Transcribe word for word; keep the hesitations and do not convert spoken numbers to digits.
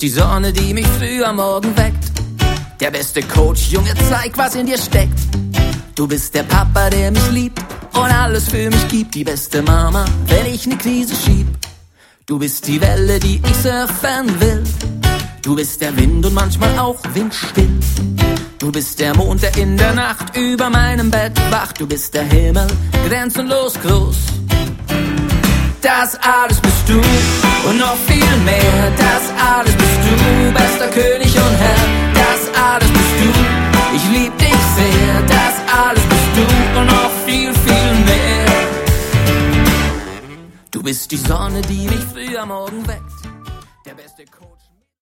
die Sonne, die mich früh am Morgen weckt. Der beste Coach, Junge, zeig, was in dir steckt. Du bist der Papa, der mich liebt und alles für mich gibt. Die beste Mama, wenn ich ne Krise schieb. Du bist die Welle, die ich surfen will. Du bist der Wind und manchmal auch windstill. Du bist der Mond, der in der Nacht über meinem Bett wacht. Du bist der Himmel, grenzenlos groß. Das alles bist du und noch viel mehr. Das alles bist du, bester König und Herr. Das alles bist du, ich lieb dich sehr. Das alles bist du und noch viel, viel mehr. Du bist die Sonne, die mich früh am Morgen weckt.